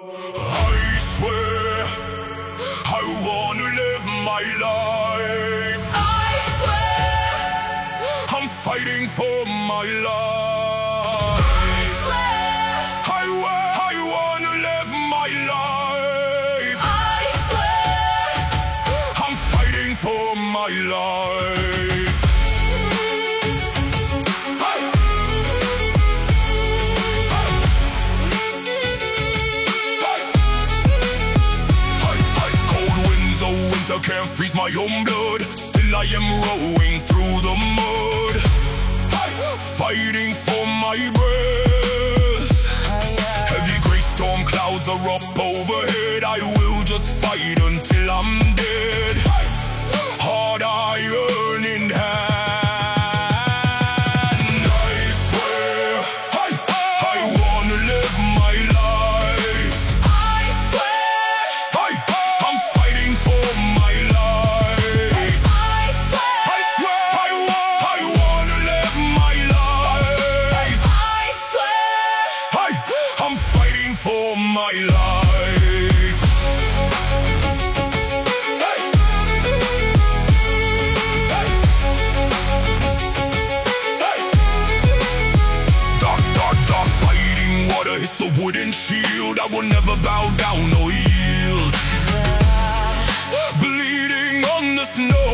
I swear I wanna live my life. I swear I'm fighting for my life. I swear I wanna live my life. I swear I'm fighting for my life. Can't freeze my own blood. Still I am rowing through the mud, fighting for my breath. Heavy grey storm clouds are up overhead. I will just fight until I'm dead. Hard iron in hand. I swear I wanna live my life. I swear I'm fighting for my life. I swear I wanna live my life. I swear I'm fighting for my life. Dark biting water hits the wooden shield. I will never bow down or yield. Bleeding on the snow,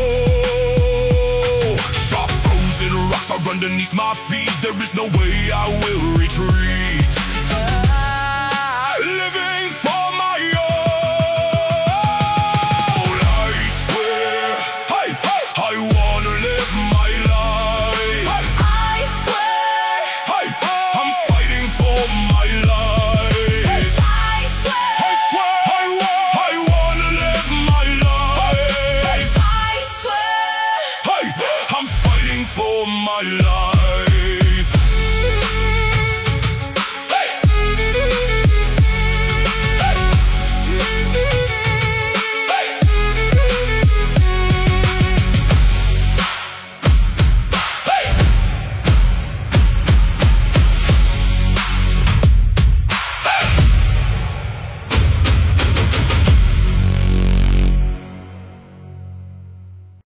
sharp frozen rocks are underneath my feet. There is no way I will retreat. Living for my own. I swear I wanna live my life. I swear I'm fighting for my life. I swear I wanna live my life. I swear I'm fighting for my life.